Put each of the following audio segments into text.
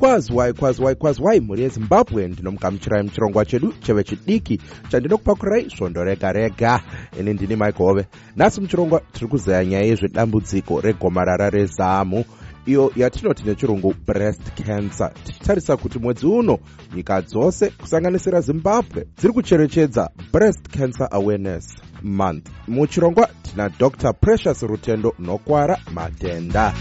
kwazwai mhuri yezimbabwe ndinomugamuchirai muchirongwa chedu chevechidiki chandinokupakurai svondo rega rega. Ini ndini Mike Hove. Nhasi muchirongwa tiri kuzeya nyaya yezvedambudziko regomarara rezamu, iyo yatinoti nechirungu breast cancer, tichitarisa kuti mwedzi uno nyika dzose kusanganisira Zimbabwe dziri kucherechedza breast cancer awareness month. Muchirongwa tina Dr. Precious Rutendo Nokwara Matenda.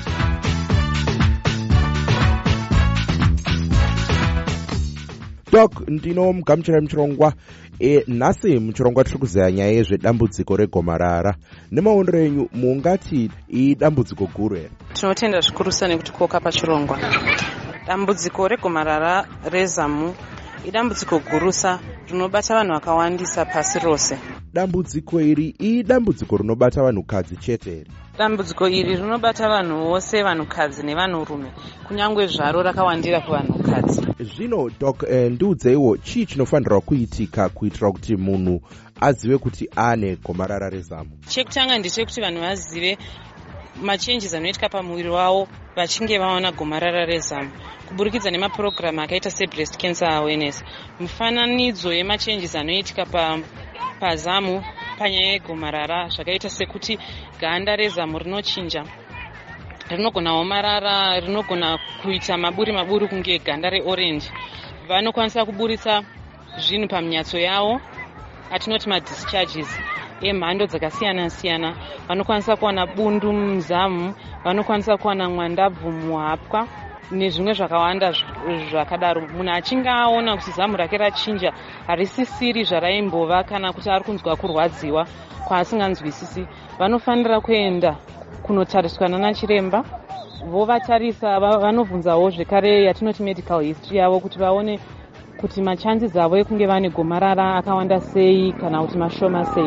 Doc, ndinomugamuchirai muchirongwa. Nhasi muchirongwa tiri kuzeya nyaya yezvedambudziko regomarara. Nemaondero enyu mungati idambudziko guru here? Tinotenda zvikurusa nekuti koka pachirongwa. Dambudziko regomarara rezamu idambudziko gurusa rinobata vanhu vakawandisa pasi rose. Dambudziko iri idambudziko rinobata vanhukadzi chete here? Dambudziko iri rinobata vanhu vose, vanhukadzi nevanhurume, kunyange zvaro rakawandira kuvanhukadzi. Zvino Doc, ndiudzeiwo chii chinofanirwa kuitika kuitira kuti munhu azive kuti ane gomarara rezamu? Chekutanga ndechekuti vanhu vazive machenjes anoitika pamuviri wavo vachinge vaona gomarara rezamu, kuburikidza nemapurogiramu akaita sebreast cancer awareness. Mifananidzo yemachenjes anoitika pazamu panyaya yegomarara zvakaita sekuti ganda rezamu rinochinja, rinogona omarara, rinogona kuita maburi kunge ganda reorenji. Vanokwanisa kuburitsa zvinhu paminyatso yavo atinoti madischarges emhando dzakasiyana siyana. Vanokwanisa kuwana bundu muzamu, vanokwanisa kuwana mwandabvu muhapwa nezvimwe zvakawanda zvakadaro. Munhu achinge aona kuti zamu rake rachinja, harisisiri zvaraimbova, kana kuti ari kunzwa kurwadziwa kwaasinganzwisisi, vanofanira kuenda kunotariswa nanachiremba. Vovatarisa, vanovhunzawo zvekare yatinoti medical history yavo kuti vaone kuti machances avo ekunge vane gomarara akawanda sei kana kuti mashoma sei.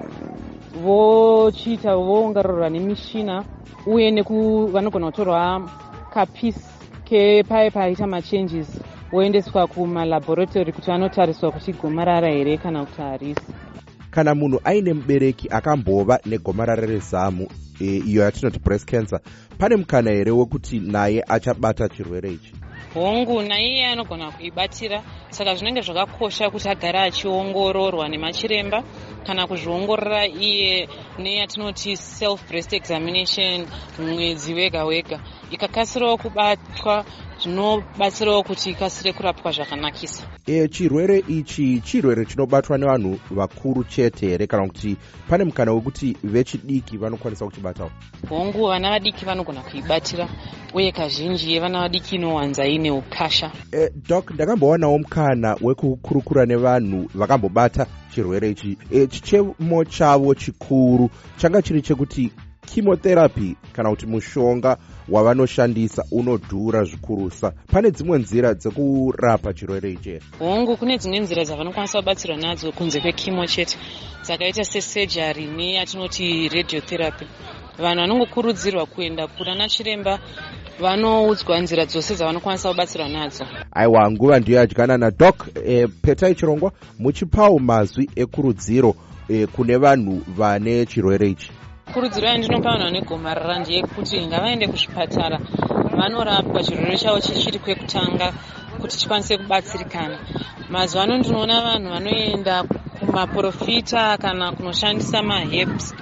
Vochiita voongororwa nemishina uye vanogona kutorwa kapisi kepaye paita machanges voendeswa kumalaboratory kuti vanotariswa kuti gomarara here kana kuti harisi. Kana munhu aine mubereki akambova negomarara rezamu, iyo yatinoti breast cancer, pane mukana here wekuti naye achabata chirwere ichi? Hongu, naiye anogona kuibatira. Saka zvinenge zvakakosha kuti agare achiongororwa nemachiremba kana kuzviongorora iye neyatinoti self breast examination mwedzi wega wega. Ikakasirawo kubatwa zvinobatsirawo kuti ikasire kurapwa zvakanakisa. Chirwere ichi chirwere chinobatwa nevanhu vakuru chete here kana kuti pane mukana wekuti vechidiki vanokwanisa kuchibatawo? Hongu, vana vadiki vanogona kuibatira uye kazhinji yevana vadiki inowanza ine ukasha. Doc, ndakambowanawo mukana wekukurukura nevanhu vakambobata chirwere ichi. Chichemo chavo chikuru changa chiri chekuti chemotherapy kana kuti mushonga wavanoshandisa unodhura zvikurusa. Pane dzimwe nzira dzekurapa chirwere ichi? Hongu, kune dzimwe nzira dzavanokwanisa kubatsirwa nadzo kunze kwekimo chete, dzakaita sesurgery neyatinoti radiotherapy. Vanhu vanongokurudzirwa kuenda kuna chiremba vanoudzwa nzira dzose dzavanokwanisa kubatsirwa nadzo. Aiwa, nguva ndiyo yadyanana. Doc, petai chirongwa muchipawo mazwi ekurudziro kune vanhu vane chirwere ichi. Kurudziro yandinopa vanhu vane gomarara ndeyekuti ngavaende kuzvipatara vanorapwa chirwere chavo chichiri kwekutanga kuti chikwanise kubatsirikana. Mazuva ano ndinoona vanhu vanoenda kumaprofita kana kunoshandisa maherbs,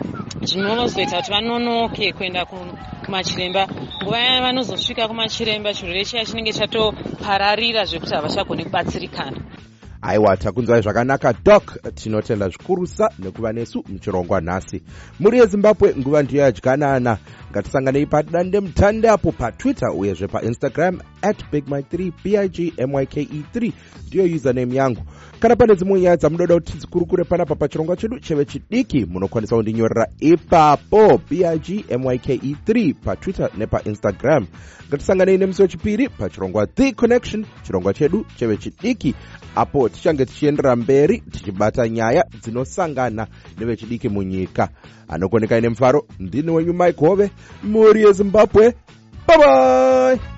zvinozoita kuti vanonoke kuenda kumachiremba. Nguva yaya vanozosvika kumachiremba chirwere chiya chinenge chatopararira zvekuti havachagoni kubatsirikana. Aiwa, takunzwai zvakanaka Doc, tinotenda zvikurusa nekuva nesu muchirongwa nhasi. Muri yeZimbabwe nguva ndiyo yadyanana. Ngatisanganei padande mutande apo paTwitter uyezve paInstagram @bigmike3 BIGMYKE3 ndiyo username yangu. Kana pane dzimwe nyaya dzamunoda kuti tidzikurukure panapa pachirongwa chedu chevechidiki, munokwanisa kundinyorera ipapo BIGMYKE3 paTwitter nepaInstagram. Ngatisanganei nemusi wechipiri pachirongwa The Connection, chirongwa chedu chevechidiki, apo tichange tichiendera mberi tichibata nyaya dzinosangana nevechidiki munyika. Anokoneka ine mufaro, ndini wenyu Mike Hove, muri yeZimbabwe. Bye bye.